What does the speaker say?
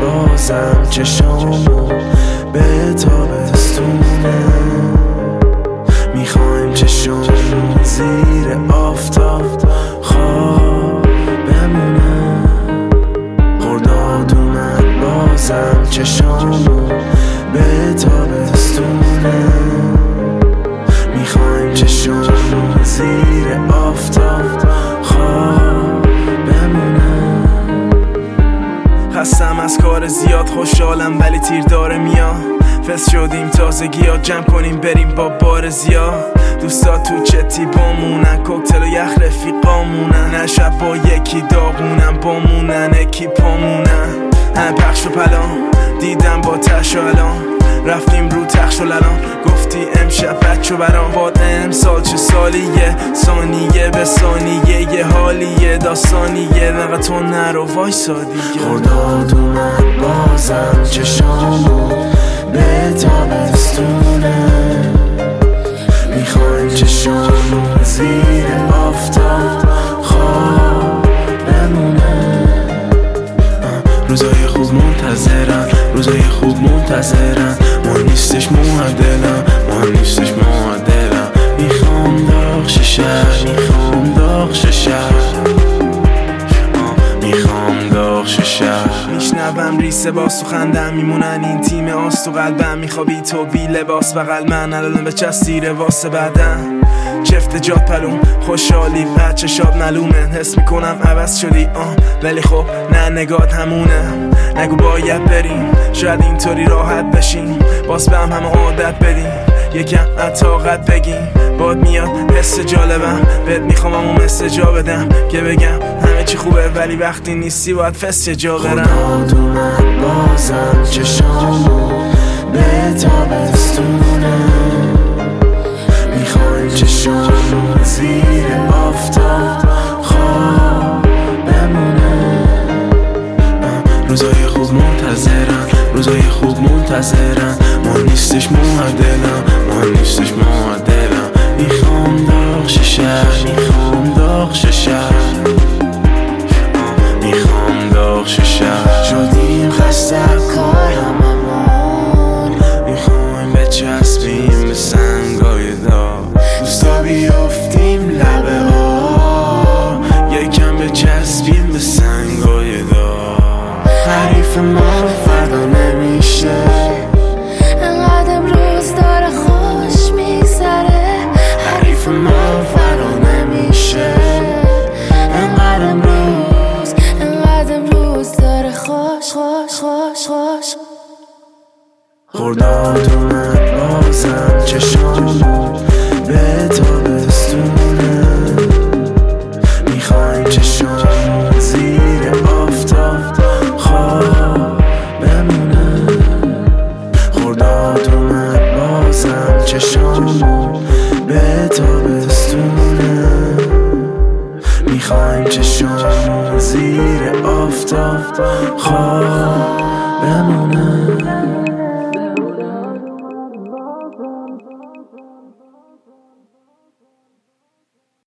بازم چشامو به تابستونه، میخوایم چشامو زیر آفتاب خواب بمونه. خرداد اومد بازم چشامو به تابستونه، میخوایم چشامو زیر آفتاب خواب بمونه. خستم از کار زیاد، خوشحالم ولی تیر داره میاد. فس شدیم تازگی ها، جمع کنیم بریم با بار زیاد. دوستا تو چتی بامونن، کوکتل و یخ رفیقامونن. نه شب با یکی داغونن، بامونن اکی پامونن. پخش و پلان دیدم با تش و الان، رفتیم رو تخش و للان. گفتی امشب بچه برام، باد امسال چه سالیه، ثانیه به ثانیه یه حالیه، داستانیه. نقا تو نرو وایسا دیگه. خرداد اومد بازم چشامو به تابستونه، میخوایم چشامو زیر آفتاب خواب بمونه. روزای خوب منتظرن، روزای خوب منتظرن. ما نیستش معدلم، ما نیستش معدلم. میخوام داغ ششر، میخوام داغ ششر، میخوام داغ ششر. میشنوم ریسه با سخندم، میمونن این تیم آس تو قلبم. میخوابی تو بی لباس بغل من، الان به چستیره واسه بعدم. چفت جات پلوم خوشحالی بچه شاد ملومه. حس میکنم عوض شدی ولی خب نه نگات همونه. نگو باید بریم، شاید اینطوری راحت بشیم. باز به همه عادت بدیم، یکم طاقت بگیم. باد میاد حس جالبم، بهت میخوام همون مثل جا بدم که بگم همه چی خوبه، ولی وقتی نیستی باید فس یه جا برم. خرداد اومد بازم چشامو به تابستونه، میخوایم چشامو زیر آفتاب خواب بمونه. روزای خوب منتظرن، روزای خوب منتظرن. ما نیستش معدلم، ما نیستش معدلم. میخوام داغ ششر، میخوام داغ ششر، میخوام داغ ششر. شدیم خسته کار هممون، میخوایم بچسبیم به سنگای داغ. دوستا بیافتیم لبه ها، یکم بچسبیم به سنگای داغ. حریف ما فردا نمیشه، انقدر امروز داره خوش میگذره. حریف ما فردا نمیشه، انقدر امروز داره خوش خوش خوش خوش. خرداد اومد بازم چشامو به تابستونه، میخوایم چشامو زیر آفتاب خواب بمونه. خرداد اومد بازم چشامو به تابستونه، میخوایم چشامو زیر آفتاب خواب بمونه.